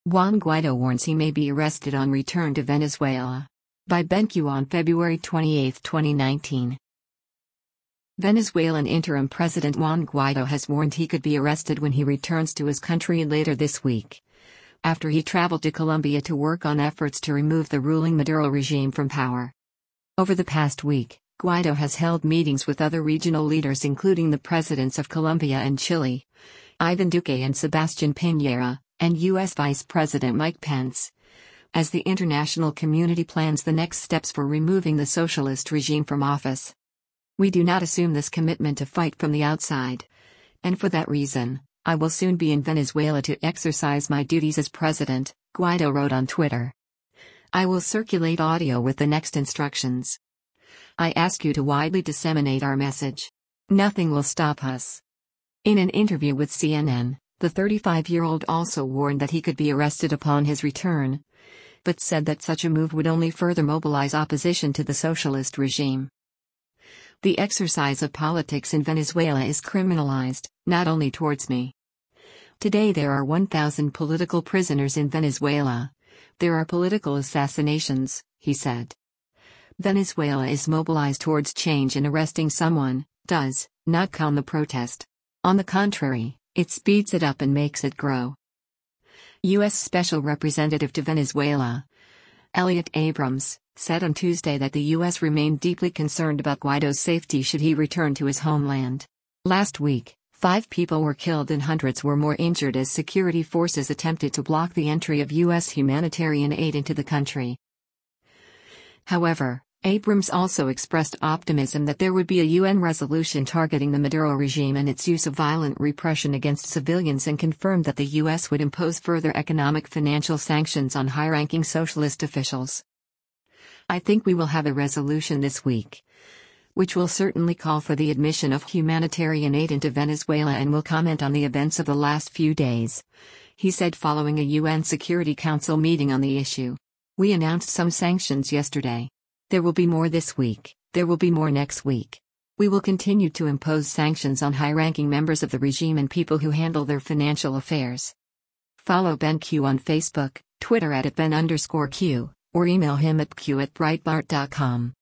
Juan Guaido warns he may be arrested on return to Venezuela. By BenQ on February 28, 2019. Venezuelan interim President Juan Guaido has warned he could be arrested when he returns to his country later this week, after he traveled to Colombia to work on efforts to remove the ruling Maduro regime from power. Over the past week, Guaido has held meetings with other regional leaders including the presidents of Colombia and Chile, Ivan Duque and Sebastián Piñera, and U.S. Vice President Mike Pence, as the international community plans the next steps for removing the socialist regime from office. We do not assume this commitment to fight from the outside, and for that reason, I will soon be in Venezuela to exercise my duties as president, Guaido wrote on Twitter. I will circulate audio with the next instructions. I ask you to widely disseminate our message. Nothing will stop us. In an interview with CNN, the 35-year-old also warned that he could be arrested upon his return, but said that such a move would only further mobilize opposition to the socialist regime. The exercise of politics in Venezuela is criminalized, not only towards me. Today there are 1,000 political prisoners in Venezuela. There are political assassinations, he said. Venezuela is mobilized towards change, and arresting someone does not calm the protest. On the contrary, it speeds it up and makes it grow. U.S. Special Representative to Venezuela, Elliott Abrams, said on Tuesday that the U.S. remained deeply concerned about Guaido's safety should he return to his homeland. Last week, 5 people were killed and hundreds were more injured as security forces attempted to block the entry of U.S. humanitarian aid into the country. However, Abrams also expressed optimism that there would be a UN resolution targeting the Maduro regime and its use of violent repression against civilians, and confirmed that the U.S. would impose further economic financial sanctions on high-ranking socialist officials. I think we will have a resolution this week, which will certainly call for the admission of humanitarian aid into Venezuela and will comment on the events of the last few days, he said following a UN Security Council meeting on the issue. We announced some sanctions yesterday. There will be more this week, there will be more next week. We will continue to impose sanctions on high-ranking members of the regime and people who handle their financial affairs. Follow BenQ on Facebook, Twitter @Ben_Q, or email him at q@breitbart.com.